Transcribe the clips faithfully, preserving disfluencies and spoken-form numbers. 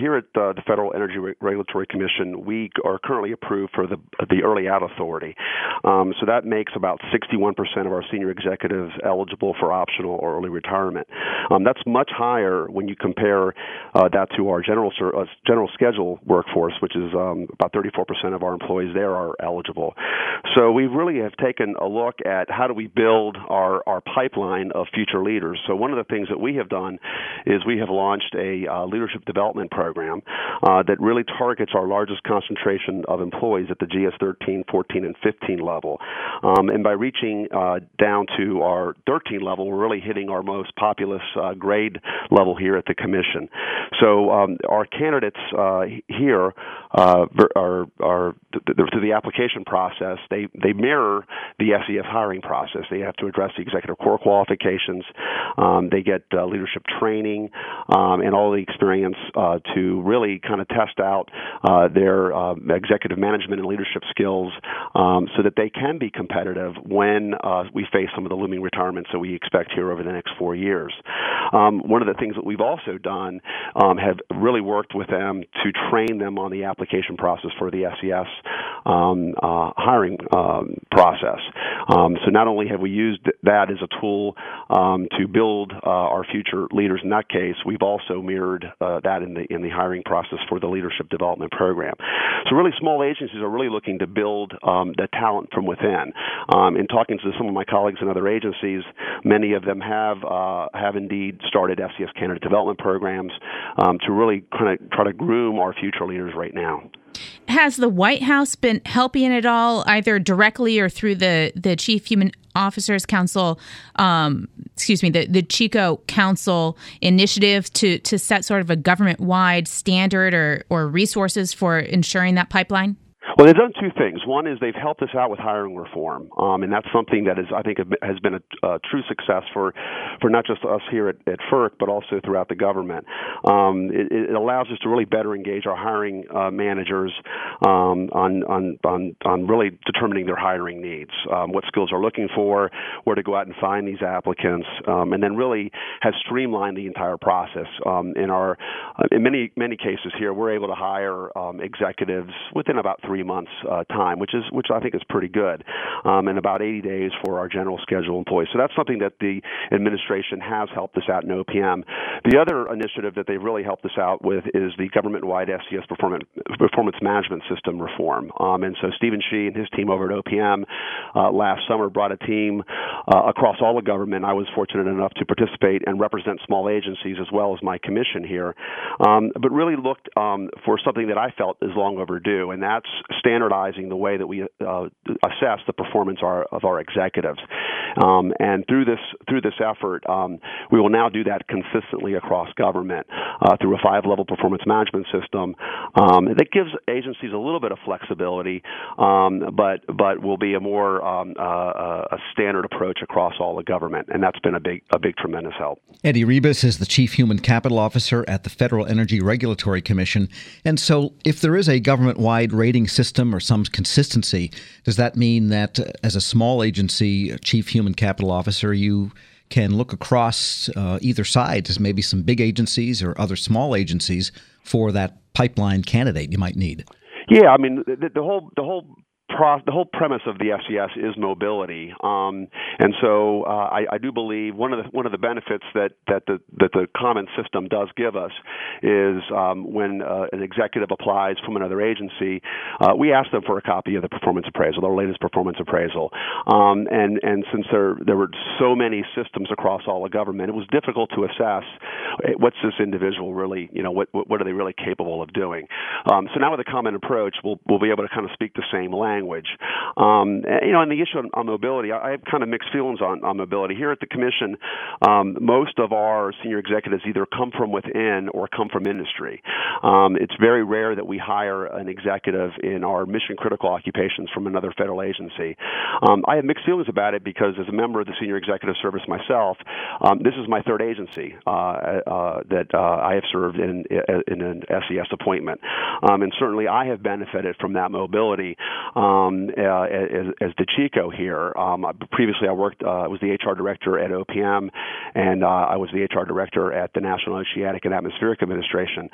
here at uh, the Federal Energy Re- Regulatory Commission, we are currently approved for the the early out authority. Um, so that makes about sixty-one percent of our senior executives eligible for optional or early retirement. Um, that's much higher when you compare uh, that to our general uh, general schedule workforce, which is um, about thirty-four percent of our employees there are eligible. So we really have taken a look at how do we build our, our pipeline of future leaders. So one of the things that we have done is we have launched a uh, leadership development program uh, that really targets our largest concentration of employees at the G S thirteen, fourteen, and fifteen level. Um, and by reaching uh, down to our thirteen level, we're really hitting our most populous uh, grade level here at the Commission. So um, our candidates uh, here uh, are, are through the application process, they, they mirror the S E S hiring process. They have to address the executive core qualifications. Um, they get uh, leadership training um, and all the experience uh, to really kind of test out uh, their uh, executive management and leadership skills um, so that they can be competitive when uh, we face some of the looming retirements that we expect here over the next four years. Um, one of the things that we've also done um, have really worked with them to train them on the application process for the S E S um, uh, hiring um, process. Um, so not only have we used that as a tool um, to build uh, our future leaders in that case, we've also mirrored uh, that in the in the hiring process for the leadership development program. So really, small agencies are really looking to build um, the talent from within. Um, in talking to some of my colleagues in other agencies, many of them have uh, have indeed started S E S candidate development programs um, to really kind of try to groom our future leaders right now. Has the White House been helping at all, either directly or through the, the Chief Human Officers Council, um, excuse me, the, the CHICO Council initiative to, to set sort of a government-wide standard or, or resources for ensuring that pipeline? Well, they've done two things. One is they've helped us out with hiring reform, um, and that's something that is, I think, has been a, a true success for, for not just us here at, at F E R C, but also throughout the government. Um, it, it allows us to really better engage our hiring uh, managers um, on, on, on, on really determining their hiring needs, um, what skills they're looking for, where to go out and find these applicants, um, and then really has streamlined the entire process. Um, in our, in many many cases here, we're able to hire um, executives within about three months uh, time, which is which I think is pretty good, um, and about eighty days for our general schedule employees. So that's something that the administration has helped us out in O P M. The other initiative that they've really helped us out with is the government-wide S E S performance, performance management system reform. Um, and so Stephen Shee and his team over at O P M uh, last summer brought a team uh, across all of government. I was fortunate enough to participate and represent small agencies as well as my commission here, um, but really looked um, for something that I felt is long overdue, and that's standardizing the way that we uh, assess the performance our, of our executives. Um, and through this through this effort, um, we will now do that consistently across government uh, through a five-level performance management system um, that gives agencies a little bit of flexibility, um, but but will be a more um, uh, a standard approach across all of government, and that's been a big a big tremendous help. Eddie Rebus is the Chief Human Capital Officer at the Federal Energy Regulatory Commission, and so if there is a government-wide rating system or some consistency, does that mean that uh, as a small agency Chief Human Capital Officer, you can look across uh, either side as maybe some big agencies or other small agencies for that pipeline candidate you might need? Yeah, I mean, the, the whole the whole Pro, the whole premise of the S E S is mobility, um, and so uh, I, I do believe one of the one of the benefits that that the that the common system does give us is um, when uh, an executive applies from another agency, uh, we ask them for a copy of the performance appraisal, their latest performance appraisal, um, and and since there there were so many systems across all of government, it was difficult to assess what's this individual really, you know, what what are they really capable of doing. Um, so now with a common approach, we'll we'll be able to kind of speak the same language. Language. Um, you know, and the issue on, on mobility, I, I have kind of mixed feelings on, on mobility. Here at the Commission, um, most of our senior executives either come from within or come from industry. Um, it's very rare that we hire an executive in our mission-critical occupations from another federal agency. Um, I have mixed feelings about it because as a member of the Senior Executive Service myself, um, this is my third agency uh, uh, that uh, I have served in, in an S E S appointment. Um, and certainly I have benefited from that mobility. Um, uh, as, as the CHICO here. Um, previously, I worked. Uh, I was the H R director at O P M, and uh, I was the H R director at the National Oceanic and Atmospheric Administration.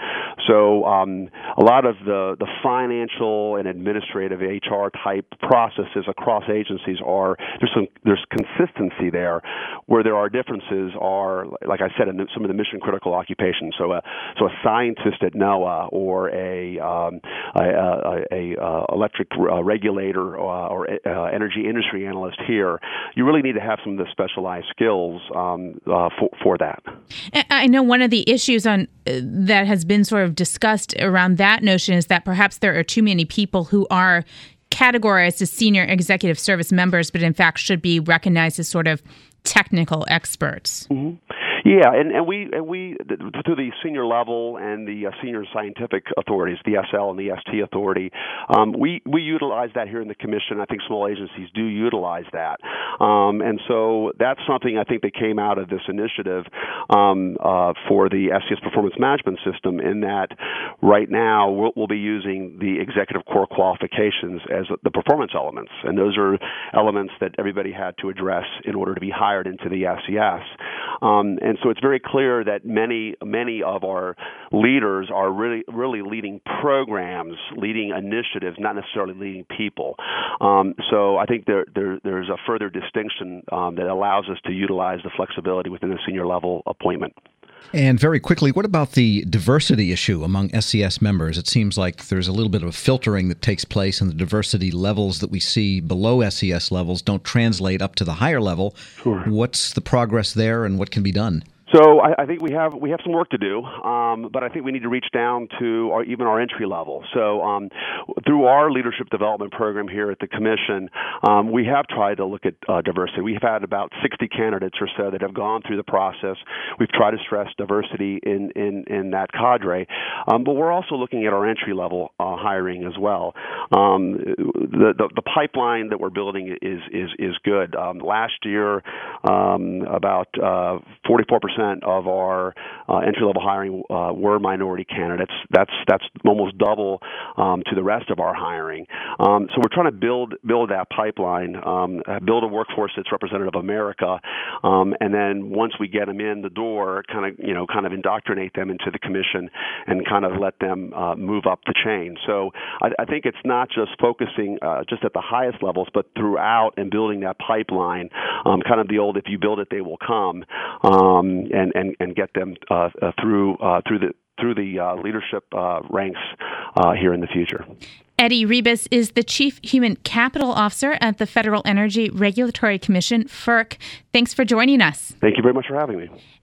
so um, a lot of the, the financial and administrative H R type processes across agencies are there's some there's consistency there. Where there are differences are, like I said, in the, some of the mission critical occupations. So a so a scientist at NOAA or a um, a, a, a uh, electric uh, regulator or, or uh, energy industry analyst here, you really need to have some of the specialized skills um, uh, for for that. I know one of the issues on uh, that has been sort of discussed around that notion is that perhaps there are too many people who are categorized as senior executive service members, but in fact should be recognized as sort of technical experts. Mm-hmm. Yeah, and, and we and we through the senior level and the uh, senior scientific authorities, the S L and the S T authority, um, we we utilize that here in the commission. I think small agencies do utilize that, um, and so that's something I think that came out of this initiative um, uh, for the S C S performance management system. In that, right now we'll, we'll be using the executive core qualifications as the performance elements, and those are elements that everybody had to address in order to be hired into the S C S. Um, and so it's very clear that many many of our leaders are really really leading programs, leading initiatives, not necessarily leading people. Um, so I think there, there there's a further distinction um, that allows us to utilize the flexibility within a senior level appointment. And very quickly, what about the diversity issue among S C S members? It seems like there's a little bit of a filtering that takes place, and the diversity levels that we see below S C S levels don't translate up to the higher level. Sure. What's the progress there, and what can be done? So I, I think we have we have some work to do, um, but I think we need to reach down to our, even our entry level. So um, through our leadership development program here at the Commission, um, we have tried to look at uh, diversity. We've had about sixty candidates or so that have gone through the process. We've tried to stress diversity in in, in that cadre, um, but we're also looking at our entry level uh, hiring as well. Um, the, the the pipeline that we're building is is is good. Um, last year, um, about uh, forty-four percent of our uh, entry-level hiring uh, were minority candidates. That's that's almost double um, to the rest of our hiring. Um, so we're trying to build build that pipeline, um, build a workforce that's representative of America, um, and then once we get them in the door, kind of you know kind of indoctrinate them into the Commission and kind of let them uh, move up the chain. So I, I think it's not just focusing uh, just at the highest levels, but throughout and building that pipeline, um, kind of the old "if you build it, they will come." Um, And, and, and get them uh, uh, through uh, through the through the uh, leadership uh, ranks uh, here in the future. Eddie Rebus is the Chief Human Capital Officer at the Federal Energy Regulatory Commission, F E R C. Thanks for joining us. Thank you very much for having me.